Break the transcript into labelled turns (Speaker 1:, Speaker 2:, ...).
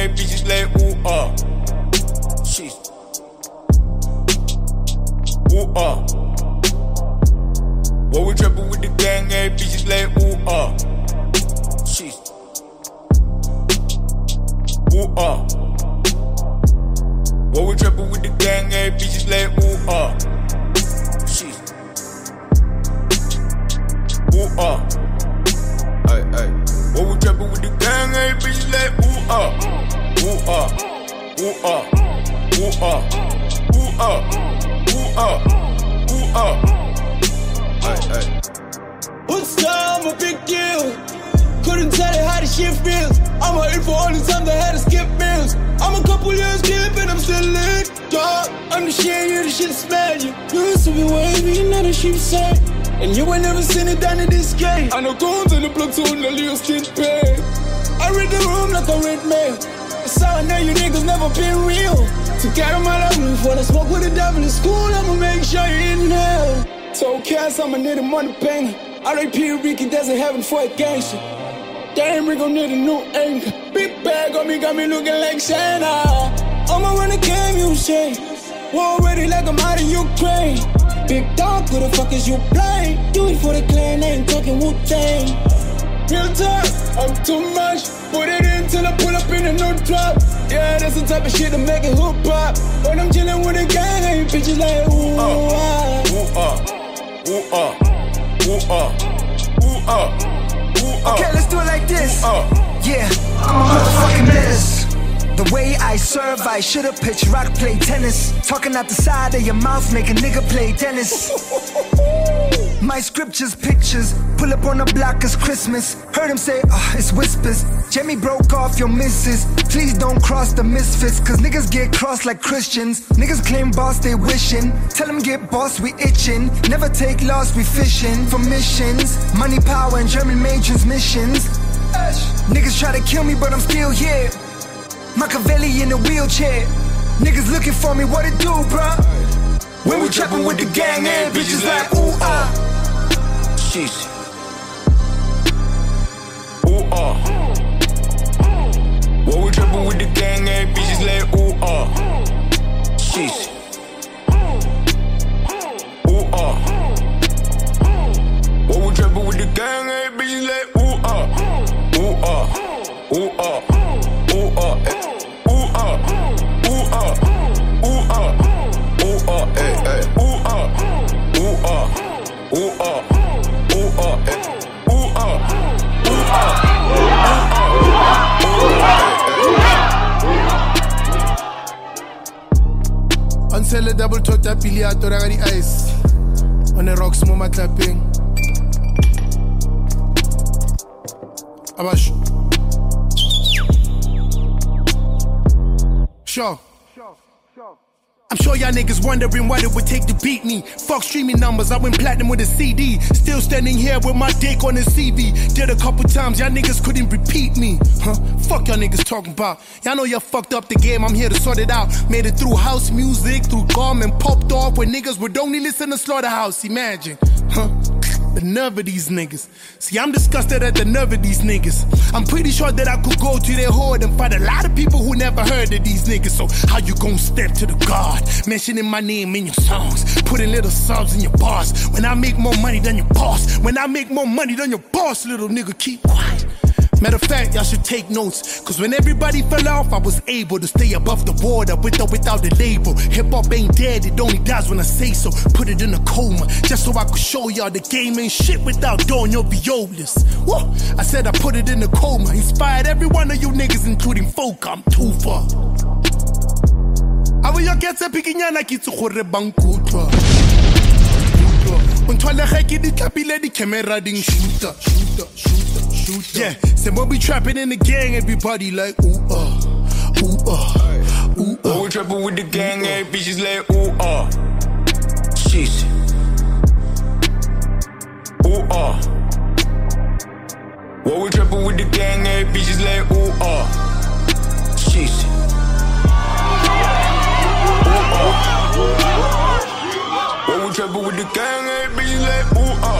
Speaker 1: hey, bitches like ooh Shit. Ooh What we trapping with the gang, hey, bitches like ooh Shit. Ooh What we trapping with the gang, hey, bitches like ooh Shit. Ooh Ay. What we trapping with the gang, hey, bitches like ooh Ay.
Speaker 2: What's up, I'm a big deal. Couldn't tell it how the shit feels. I'm a for all the time that had to skip meals. I'm a couple years deep and I'm still lit, dog. I'm the shit, you the shit smell you. You used to be wavy, now the shit say. And you ain't never seen it down in this game. I know guns in the platoon, the little skin pay. I read the room like a red mail. That's how I know you niggas never been real. To carry my love before I smoke with the devil in school, I'ma make sure you inhale. So cats, I'ma need a money banger. R.A.P. Ricky doesn't heaven for a gangster. Damn, we gon' need a new anchor. Big bag on me, got me looking like Santa. I'ma run the game, you say. We're already like I'm out of Ukraine. Big dog, who the fuck is you playing? Do it for the clan, I ain't talking Wu-Tang. Real talk, I'm too much. Put it in till I pull up in a new drop. Yeah, that's the type of shit to make it hoop pop. When I'm chillin' with the gang, I ain't bitches like ooh
Speaker 3: Okay, let's do it like this. Yeah, I'm a motherfucking menace. The way I serve, I should've pitched rock, play tennis. Talking out the side of your mouth, make a nigga play tennis. My scriptures, pictures, pull up on the block, it's Christmas. Heard him say, it's whispers. Jimmy broke off your missus. Please don't cross the misfits, cause niggas get crossed like Christians. Niggas claim boss, they wishing. Tell them get boss, we itching. Never take loss, we fishing for missions. Money, power, and German-made transmissions. Niggas try to kill me, but I'm still here. Machiavelli in a wheelchair. Niggas looking for me, what it do, bruh? When we trapping with the gang, and bitches like ooh
Speaker 1: Sheesh. Ooh What we trapping with the gang, and bitches like ooh Sheesh. Ooh What we trapping with the gang, and bitches like ooh
Speaker 4: Until a double tota pili a tora di ice. On the rocks mo clapping. Abash. Sure. I'm sure y'all niggas wondering what it would take to beat me. Fuck streaming numbers, I went platinum with a CD. Still standing here with my dick on the CV. Did a couple times, y'all niggas couldn't repeat me. Fuck y'all niggas talking about. Y'all know y'all fucked up the game, I'm here to sort it out. Made it through house music, through gum and popped off when niggas would only listen to Slaughterhouse, imagine. The nerve of these niggas. See, I'm disgusted at the nerve of these niggas. I'm pretty sure that I could go to their hood and find a lot of people who never heard of these niggas. So how you gon' step to the God, mentioning my name in your songs, putting little subs in your bars? When I make more money than your boss, when I make more money than your boss, little nigga, keep quiet. Matter of fact, y'all should take notes, cause when everybody fell off, I was able to stay above the water with or without the label. Hip-hop ain't dead, it only dies when I say so. Put it in a coma, just so I could show y'all the game ain't shit without doing your violas. Whoa, I said I put it in a coma, inspired every one of you niggas, including folk, I'm too far. I will y'all get a pikinyana kitsu gore bankutwa. Untwala khaki di kapile di camera ding shooter. Yeah, say when we trapping in the gang, everybody like ooh
Speaker 1: When we trapping with the gang, every bitches like ooh Sheesh. Ooh When we trapping with the gang, every bitches like ooh Sheesh. When we trapping with the gang, every bitches like ooh